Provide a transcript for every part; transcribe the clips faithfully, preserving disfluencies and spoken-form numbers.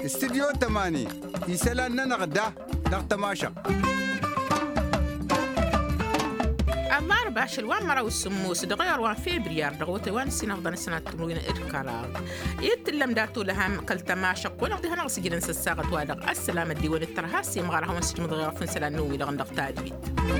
استديو تماني يسألنا نغدا نغتماشا الضار باش الوان مرا والسموس دغير وان فبراير دغوتي وان سنة ضن سنة تموين الكرار يتلم داتو لهم قل تماشق ونقضي هنا سجلن سساقت وادق السلام الديوان الترهاسي مغارها وانسجم دغير فنسلا نوي لغندق تادبيت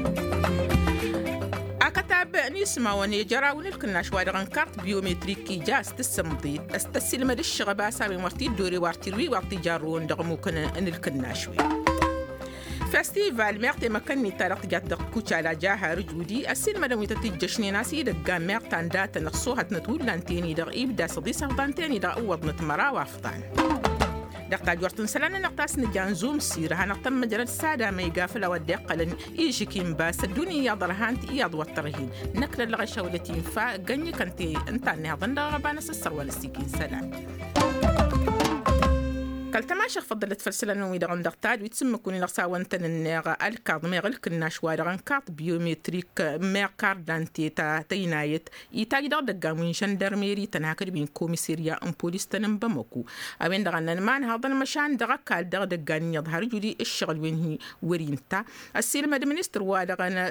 أكتاب نسمع ونجرا ونلكناش وادغن كارت بيومتريكي جاس تسمضيد استسلم الشغبا سامي مرتي دوري وارتيروي وارتي جارون دغمو كنا نلكناشوي فستيفال ميرتي مكاني تارق جات دقوش على جاها رجودي السينما دوي تتجشني ناسي دقا ميرتان داتا نقصوها تنتول لانتيني دغ إبدا صديسة ودانتيني دغ أوض نتمرا وافطان دقا جورتن سلانا نقطاس نجان زوم سيرها نقطم مجرد السادة ما يقافل ودقا لن إيجي كيمباس الدنيا ضرهانت إياد وطرهين نكلا لغشا ولتين فا قني كنتي انتاني هضن دغبانا سسر والسيكين سلام كالتماشى فضلت فلسلة نومي دغن دغتاد ويتسمى كوني لغسا وانتن النغا الكارد ميغل كنا شوى دغن كارد بيومتريك ميغ كارد دانتي تا تينايت يتاجي دغ دغا من شندرميري تنهاكر بين كوميسيريا ام بوليس تنم بموكو أبين دغن نمان هذا المشان دغا كال دغ دغان يظهر جودي الشغل وين هي ورينتا السيلما دمنستر ودغن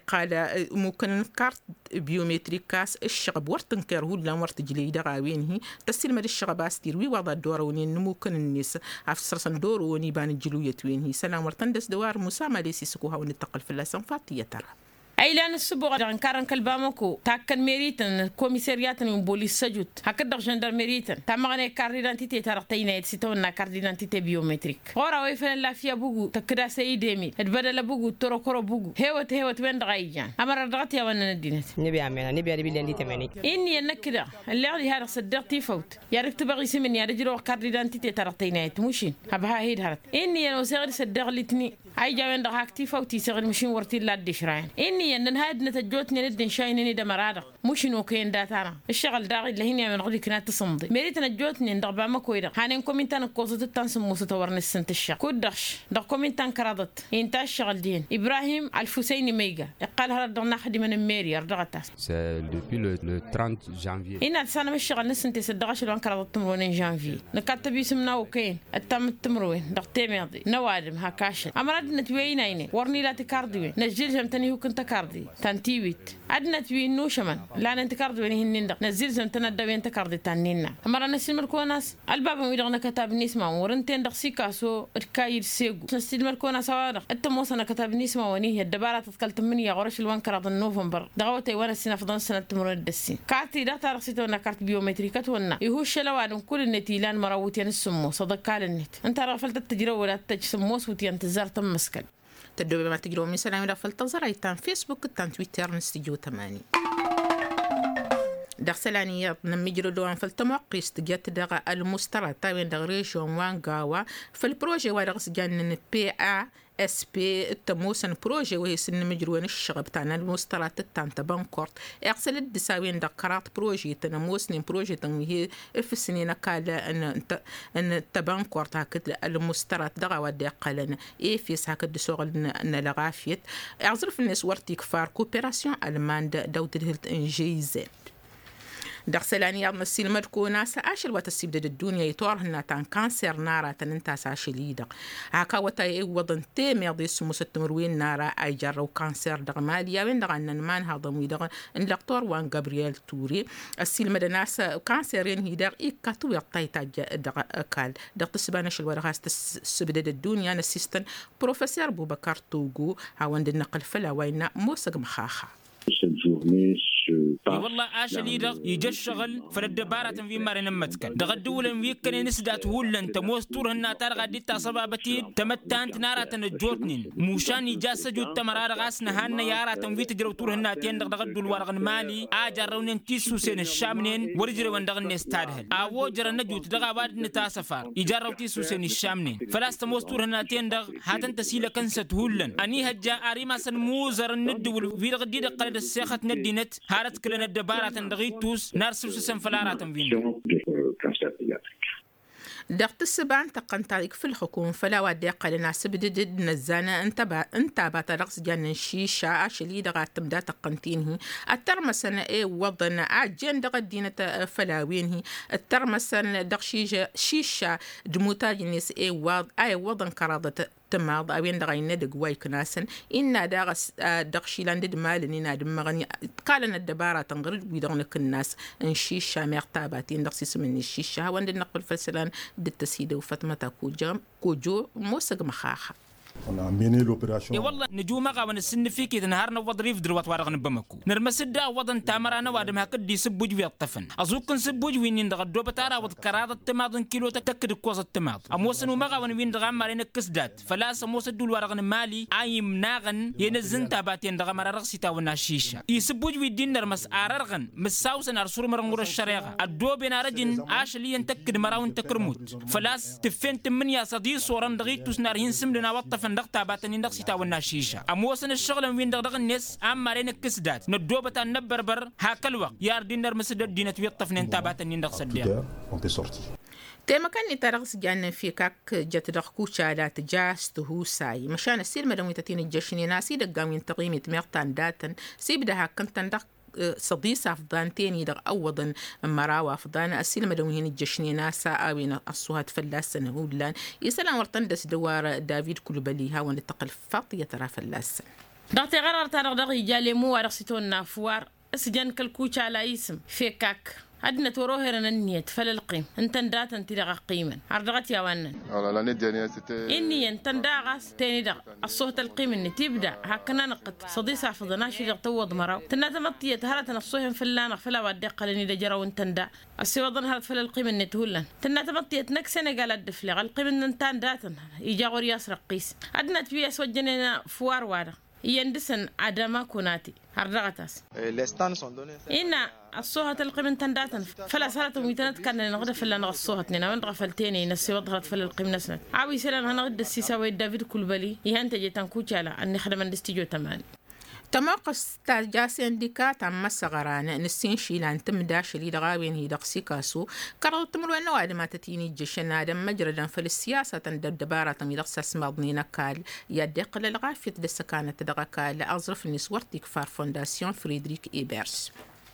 دقال ممكن كارد بيومتريك كاس الشغب ورتنكر هو لا ورتجلي دغا وين هي تسلم الشغباس تيروي وضع الدور ونين ممكن الناس أفسر صندور ونيبان الجلوية وين هي سلام ورتندس دوار مسامة ليسي سكوها ونتقل في اللسان فاتية ترى أيلان السبوع عن كارن كلبامكو تاكن ميريتن كوميساريات من بوليس سجود هكذا جندرميريتن تمغني كارديدانتيتي ترقتينا يتسيتونا كارديدانتيتي بيومتريك غورا ويفن لا فيا بوغو تكدا سيديمي تبدل بوغو تورو كورو بوغو هيوت هيوت وين دغايجان امر دغتي وانا ندينت نبي عملنا نبي ادبي اللي تماني اني نكدا اللي عندي هذا صدقتي فوت يا ريت تبغي سمن يا رجلو كارديدانتيتي ترقتينا يتمشين هبها هيد هرت اني انا وسير صدق لتني اي جاوين دغاكتي فوتي سير مشين ورتي لا دشراين اني ان هاد نتجوتني ندن شاينني دمرادة مش نوكين داتانا الشغل داغي اللي هني من غدي كانت تصمدي مريت نتجوتني ندغبا ما كويدا هانين كومنتان كوزت تنسم مستورن السنت الشا كودش دغ كومنتان كرادت انت الشغل دين ابراهيم الفسيني ميغا قال هذا دغنا خدي من الميري رضغتا سي دوبي لو trente janvier ان سنه مش شغل نسنتي صدقش لو كرادت تمرون جانفي نكتب اسمنا وكين التم التمروين دغ تيميدي نوادم هكاش امرد نتوينيني ورني لا تكاردي نجلهم تاني هو كنت كاردي تنتيويت عدنا توين نوشمان لا ننتكارد وين هنين دق نزل زم تندى وين تكارد تانينا أمرنا نسلم الكوناس الباب ويدغنا كتاب نسمع ورنتين دق سيكاسو الكاير سيجو نسلم الكوناس وارق التموسنا كتاب نسمع ونيه الدبارة تتكلم مني غرش الوان كراد نوفمبر دعوتي وانا السنة فضل سنة تمر الدسين كارتي دا ترخصيتونا كارت بيومتريكات ونا يهوش لوان كل النتيلان مراوتين السمو صدق قال النت انت رافلت التجربة ولا تجسموس وتين تزار تم مسكن تدوبي ما تجروا من سلام رافل تزرع تان فيسبوك تان تويتر نستجو تماني دخسلاني نمجرو دوان فالتموقي استجات دغا المسترى تاوين دغريشون وان غاوا فالبروجي وارغس جانن بي ا اس بي التموسن بروجي وهي سن مجروين الشغب تاعنا المسترات تاع بانكورت اغسل الدساوين دقرات بروجي تنموسن بروجي تنهي في السنين قال ان ان تبانكورت هكذا المسترات دغا ودي قالنا اي فيس هكذا شغل ان لغافيت اعزرف الناس ورتيك فار كوبيراسيون المان داود الهلت انجيزات دخسلاني يا مسيل مركونا ساشل وتسيبد الدنيا يطورهن تان كانسر نارا تننتا ساشليدا هكا وتاي وضن تيمي دي سمو ستمروين نارا اي جرو كانسر دغماليا وين دغن مان هضم ويدغ الدكتور وان جابرييل توري السيل مدناس كانسرين هيدر ايكاتو يطيتا دغ كال دغ سبانش الورغاس تسبد الدنيا نسيستن بروفيسور بوبكر توغو هاوند النقل فلا وين موسق مخاخا والله عاش ليدر يجي الشغل فالدبارة في مارين متكن دغدول ويكن نسدات هولن تموستور هنا ترغى ديتا صبابتي تمتانت نارا تنجوتنين موشان يجاسجو تمرار غاسنا هانا يارا تنوي تجرو تور هنا تين دغدول ورغن مالي آجار رونين تيسو سين الشامنين ورجر وندغن نستادهل آوو جرى نجوت دغا واد نتا سفار يجارو تيسو سين الشامنين فلاس تموستور هنا تين دغ هاتن تسيلا كنسة هولن أني هجا آريما سن موزر الندول في دغديد قلد السيخة ندينت هارت كلنا الدبارة تندغيتوس نارسوس سنفلارات فين دقت السبان تقن تاريك في الحكومة فلا ودي قال ناس بدد نزانا انتبا انتبا ترقص جان الشيشة عشلي دغا تبدا تقنتينه الترمسن اي وضن عجن دغا دينة فلاوينه الترمسن دغ شيشة شيشة دموتاج الناس اي وض اي وضن كرادة تماض أوين دغا يندق وايك ناسن إنا دغا دغ شيلان دد مالن إنا دمغني قالنا الدبارة تنغرد بيدغنك الناس انشيشة ميغتاباتين دغ سيسم من الشيشة وان دد نقل فلسلان دد تسيدة وفتمة كوجو كوجو موسق مخاخة. On a mené l'opération. يا والله نجوم قاون السن فيك إذا نهارنا وضريف دروات وارغن بمكو نرمسد وضن تامرانا وادم هكدي سبوج في الطفن أزوق سبوج وين يندغ الدوبة تارا وذكرات التماض كيلو تكتك كوز التماض أموسن وما قاون وين دغ مارين كسدات فلا سموس الدول وارغن مالي أي مناغن ينزن تاباتين دغ مار رغسي تاونا شيشة يسبوج في الدين نرمس آرغن مساوسن أرسول مرنغور الشريعة الدوبة نارجن عاشلي ينتكد مراون تكرموت فلاس تفين تمنيا صديق صوران دغيك تسنار هنسم لنا وطفن دغتا باتنين دغ سيتا ونا شيشة أموسن الشغل وين دغ دغ الناس أم مارين كسدات ندوبة نبربر هاكل وقت يار دينر مسدد دينة ويطفن تاباتنين دغ سديا تيما كان يترغس جان في كاك جت دغ كوشالات جاس تهو ساي مشان السير مدوي تتين الجشني ناسي دغاوين تقيمة ميقتان داتن سيبدها كنتن دغ صديسة أفضان تاني دغ أوضن مراوة أفضان أسيل مدوهين الجشني ناسا آوين الصوهات فلاسن هولان يسلام ورطندس دوار دافيد كلبليها ونتقل فاطية ترى فلاسن دغتي غرر تارغ دغ يجالي مو ورغسيتون نافوار اسجان كالكوش على اسم فيكاك أدنى تروهرنا النيت فللقيم أنت ندات أنت دغ قيما عرضت يا وانا إني أنت نداغس تاني دغ الصوت القيم إني تبدأ هكنا نقد صديق عفضناش دغ توض مرا تنات مطية هرت نصوهم فلانا فلا ودي قال إني دجرا وأنت ندا السوضن هرت فللقيم إني تهولن تنات مطية نكسنة قال الدفلة القيم إن أنت نداتن يجا غرياس رقيس أدنى تبيس وجننا فوار وارا يندسن عدما كوناتي هردغتاس إن الصوهة القيمة تنداتن فلا سالت وميتنات كان نغدا فلا نغ الصوهة نينا وين غفلتيني نسي وضغط فلا القيمة نسنت عاوي سلام هنغدا السيسا ويد دافيد كلبلي يهانتجي تنكوشالا أني خدم اندستيجو تماني تماقص تاجاسي انديكا تم صغران نسين شيلان تم داشلي دغاوين هي دقسي كاسو كرر تمر انه ادم تتيني جشن ادم مجردا في السياسه دباره تم يدقس اسمضني نكال يدق للغافيه دسكانه دغكال ازرف النسورتيك فار فونداسيون فريدريك ايبرس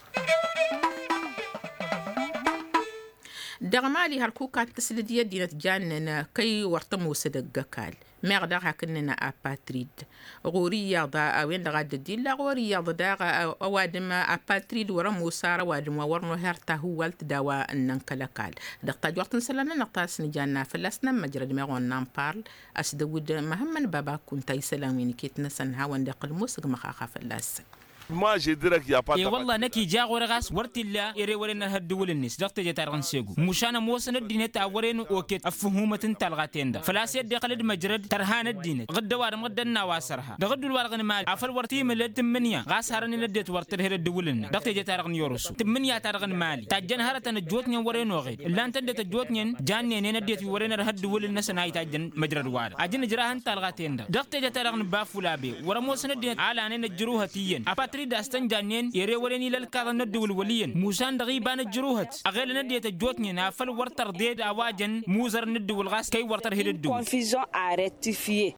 دغمالي هركوكا تسلدية دينة جاننا كي ورتمو صدقكال مغدا هكننا أباتريد غوريا ضا أوين لغاد الدين لا غوريا ضا أوادم أباتريد ورمو سارة وادم ورنو هرتا هو والت دوا الننكلكال دقتا جوقت نسلنا نقطة سنجانا فلسنا مجرد مغون نامبارل أسدود مهما بابا كنت يسلامين كيتنا سنها واندق الموسق مخاخا فلاس Moi, je dirais qu'il n'y a pas de tabac. والله نكي جا ورغاس ورت الله يري ورينا هدول الناس دقت جتارغن سيغو مشانا موسن الدين تاورين وكيت افهومه تلغاتين دا فلا سيد دقلد مجرد ترهان الدين غد وارم غدنا واسرها دغد الورغن مال افل ورتي ملد تمنيا غاس هرني لديت ورت هر الدولن دقت جتارغن يورس تمنيا تارغن مالي تاجن هرتن جوتني ورين وغيد الا انت دت جوتني جاني نين ديت ورينا هدول الناس ناي تاجن مجرد وار اجن جراهن تلغاتين دا دقت جتارغن بافولابي ورموسن الدين على ان الجروه تيين تريد أستن جانين يري وريني للكارن الدول وليين موسان دغيبان الجروهت أغير ندية الجوتني نافل ورتر ديد أواجن موزر ندو الغاس كي ورتر هيد الدول confusion à rectifier.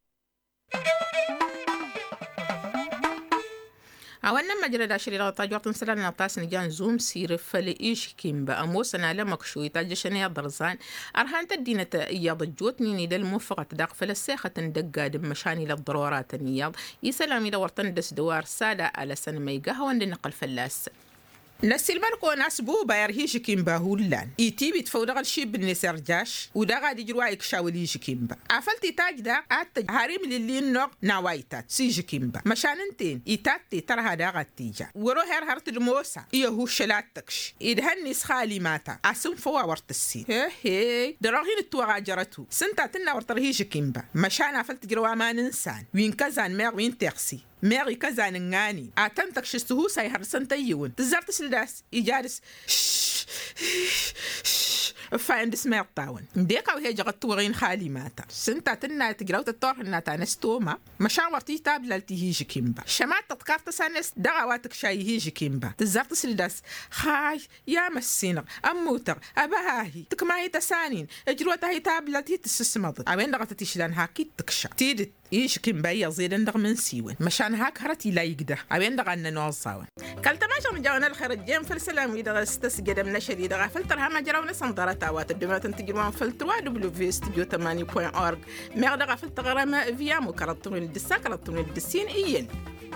أولنا مجرد عشري لغطا جوطن سلالنا طاسن جان زوم سير فلإيش كيمبا أموسنا لمكشوي تاجشني الضرزان أرهان تدينة إياض الجوتني ندى الموفقة داق فلسيخة دقا دم مشاني للضرورات إياض يسلامي لورطن دس دوار سادة على سنة ميقاها وندي نقل فلاس نسي الملكو ناس بو بايرهيش كيمبا هولان ايتي بيتفوضغ الشيب بالنسر جاش ودا غادي جروايك شاوليش كيمبا عفلتي تاج دا ات هاريم للي نوغ نوايتات سيج كيمبا مشان انتين ايتاتي ترى هذا غاتيجا ورو هر هرت الموسى ايهو شلاتكش ادهن خالي ماتا اسم فوا ورت السين هي هي دراغين التوغا جرتو سنتا تنا ورترهيش كيمبا مشان عفلت جروا ما ننسان وين كزان مير وين تيرسي ميري كذا نغاني اتنتك شستهو ساي هرسن تيون تزرت سلداس يجالس فاند سمير طاون ديكا وهي جغت تورين خالي ماتا سنتا تنا تقراو تطور هنا تانستوما مشاورتي تابلا تيجي كيمبا شمات تذكر تسانس دعواتك شاي هيجي كيمبا تزارت سلداس خاي يا مسينر أموتر أبهاهي تكماي تسانين اجروتها هي تابلا تي تسسمض عوين دغت تشلان هاكي تكشا تيدت إيش كيمبا يزيد ندغ من سيون مشان هاك هرتي لا يقده عوين دغ أن نوصاون كلت ما جرى جاونا الخير جيم في السلام إذا استسجد من شديد غفلتر هم جراونا سنطرة توات الدمات تجرون فلتر دبليو في استوديو ثمانية بوين أورج ما غدا غفلت غرامة فيا مكرتون الدسا كرتون الدسين إيل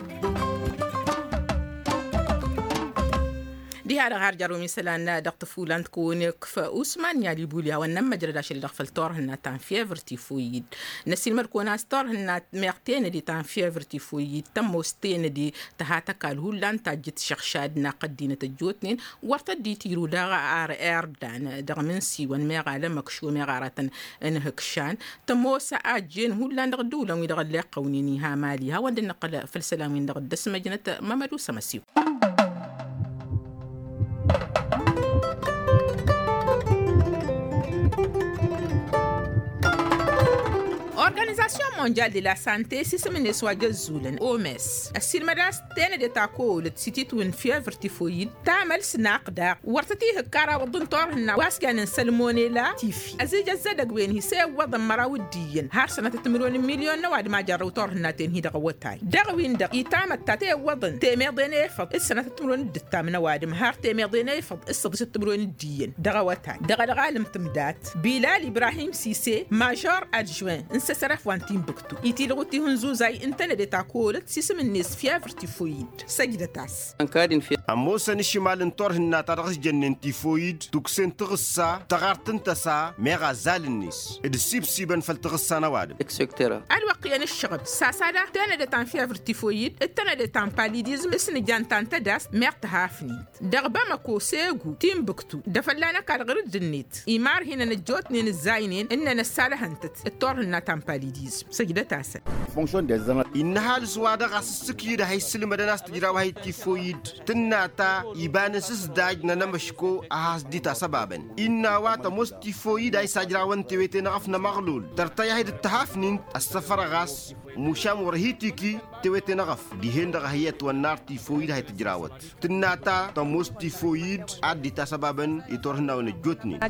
دي هذا غير جرو مثلا دق طفولة تكون كفا أوسمان يالي بوليا ونما جرداش اللي دخل الطور هنا تان فيفر تيفويد نسي المركونا ستور هنا ميقتين دي تان فيفر تيفويد تموستين دي تهاتا كالهولان تاجت شخشادنا قدينة الجوتنين ورتدي تيرو داغا آر إير دان داغ من سيوان ميغا لمكشو ميغارة انهكشان تموسا آجين هولان داغ دولا ويداغ اللي قونيني ها ماليها واندن نقل فلسلامين داغ الدسمة جنة مامدو سمسيو Organisation mondiale de la santé سيسمني سواجل زولن O M S السير مدرس تاني دي تاكو لتسيتيت وين فيفر تيفويد تعمل سناق داق ورتتيه الكارا وضن طورهن واسكان سلمونيلا تيفي أزيج الزدق وين هي سيو وضن مراود ديين هار سنة تمرون مليون نواد ما جارو طورهن تين هي دقوتاي داق وين داق يتعمل تاتي وضن تيمير دين يفض السنة تمرون الدتام نواد مهار تيمير دين يفض السدس تمرون الديين دقوتاي داق الغالم تمدات بلال إبراهيم سيسي ماجور أدجوين سرف وانتين بكتو يتي لغتي هنزو زي انتنا دي تاكولت سيسم الناس فيفر تيفويد سجدة تاس انكادين في أموسا نشمال انطور هنا ترغس جنن تيفويد توكسين تغسا تغارتن تسا ميغا زال الناس ادسيب سيبن فالتغسا نوادم اكسكترا الوقيان الشغب ساسادا تانا دي تان فيفر تيفويد التانا دي تان باليديزم اسن جان تان تداس ميغ تهافنين دغبا مكو سيغو تيم بكتو دفلانا كالغرد دنيت إيمار هنا نجوت نين الزاينين إننا السالة هنتت الطور هنا تان باليديزم سجدة تاسا إنها الزوادة غاس السكيدة هاي السلمة دناس تجراو هاي تيفويد تناتا يبان سس داج ننمشكو أهاس ديتا سبابا إنها واتا موس تيفويد هاي ساجراوان تيويتين غفنا مغلول ترتايا هاي التهافنين السفر غاس مشام ورهيتيكي تيويتين غف ديهن دغا هيات والنار تيفويد هاي تجراوات تناتا تموس تيفويد عد ديتا سبابا يتورهنا ونجوتني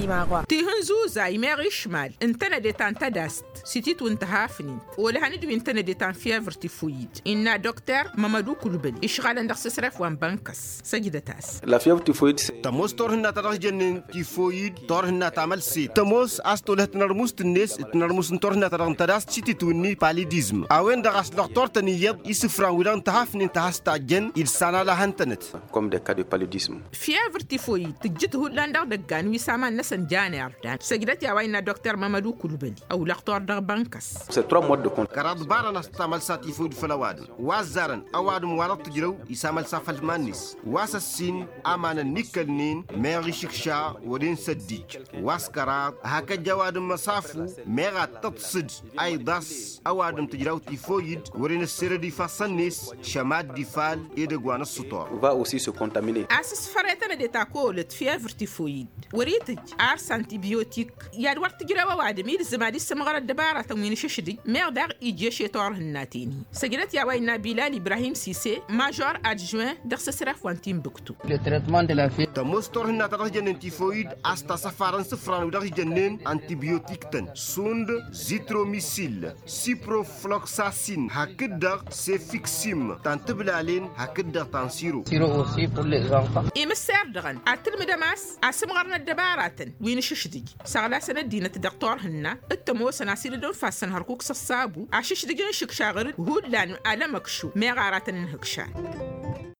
تيهن زوزاي ميغي شمال انتنا ديتان تداست سيتيت وانتهافنين ولا هندو انتنا ديتان فيفر تيفويد إنا دكتور مامدو كلبن إشغال عندك سسرف وان بانكس سجدة تاس لا فيفر تيفويد تموس تورهنا ترغجن تيفويد تورهنا تعمل سيت تموس أستوله تنرموس الناس تنرموس تورهنا ترغن تداست سيتيت وني باليديزم أوين دغاس لغتور تنيب يسفران ولان تهافنين تهاستا جن إلسانا لهنتنت comme des cas de paludisme فيفر تيفويد تجد هولان دغ دغان ويسامان نسن جاني أردان سجدة يا وين دكتور مامدو كلبن أو لغتور دغ بانكس c'est trois modes de compte كراد بارنا استعمل ساتيفود فلواد وازارن اوادم وارط تجرو يسامل سافل مانيس واسسين امان النيكل نين ميغي شكشا ودين سديج واسكرات هكا جواد مسافو ميغا تتصد اي داس اوادم تجرو تيفويد ورين السردي فاسنيس شماد ديفال ايدغوان السطور va aussi se contaminer اسس فريتنا دي تاكولت فيفر تيفويد وريتج ارس انتيبيوتيك يا ورت تجرو وادم يلزمادي سمغره دباره تموين ششدي ميغدار يجيشي طور هناتيني سجلت يا وينا بلال إبراهيم سيسي ماجور أدجوين دخس سرف وانتين بكتو le traitement de la fièvre تموس تور هنا ترغ جنن تيفويد استا سفارن سفران ودغ جنن انتيبيوتيك تن سوند زيتروميسيل سيبروفلوكساسين هكدر سيفيكسيم تانتبلالين هكدر تانسيرو sirop aussi pour les enfants إيم السير دغن أتلم دماس أسمغرنا الدبارات وين ششدي سغلا سنة دينة دكتور هنا التموس ناسير دون فاسن هركوك سصابو عشش دجن شك شاغر هود لانو ألمكشو ميغارات نهكشان